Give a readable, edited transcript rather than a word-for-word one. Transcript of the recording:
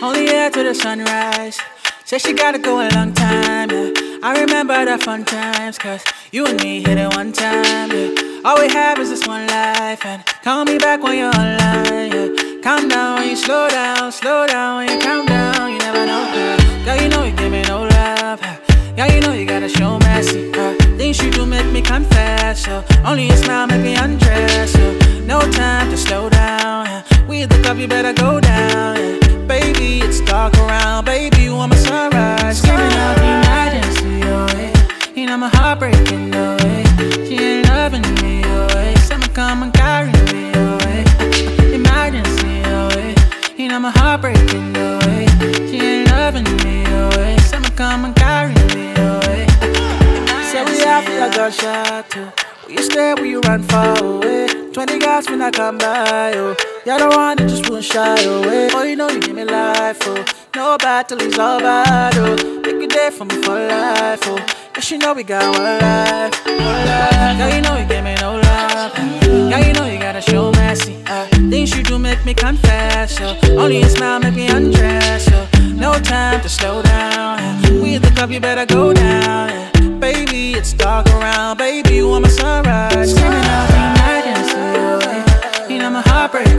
Only here to the sunrise. Said she gotta go a long time, yeah. I remember the fun times, cause you and me hit it one time, yeah. All we have is this one life, and call me back when you're online, yeah. Calm down when you slow down when you calm down, you never know, girl, you know you give me no love, girl, you know you gotta show mercy, things you do make me confess, so only a smile make me undress, so no time to slow down, we at the club, you better go down, baby, it's dark around, baby, you want my sunrise, screaming out emergency, oh, yeah. You know my heart breaking, oh, yeah. She ain't loving me, oh, yeah. Someone come and carry me, oh, yeah. Emergency, oh, yeah. You know my heart breaking, oh, yeah. She ain't loving me, oh, yeah. Someone come and carry me, oh, yeah. Say we after I got shot, too. Will you stay, will you run far away? 20 guys when I come by, oh. You're the one that just won't shy away. Oh, you know you give me life, oh. No battle is all bad, oh. Make a day for me for life, oh. Yes, you know we got one life, one life. Girl, you know you give me no love. Girl, you know you gotta show mercy. Things you do make me confess, oh. Only a smile make me undress, oh. No time to slow down. We at the club, you better go down. Baby, it's dark around, baby, you want my sunrise. Screaming out emergency, oh, yeah. You know my heart breaks.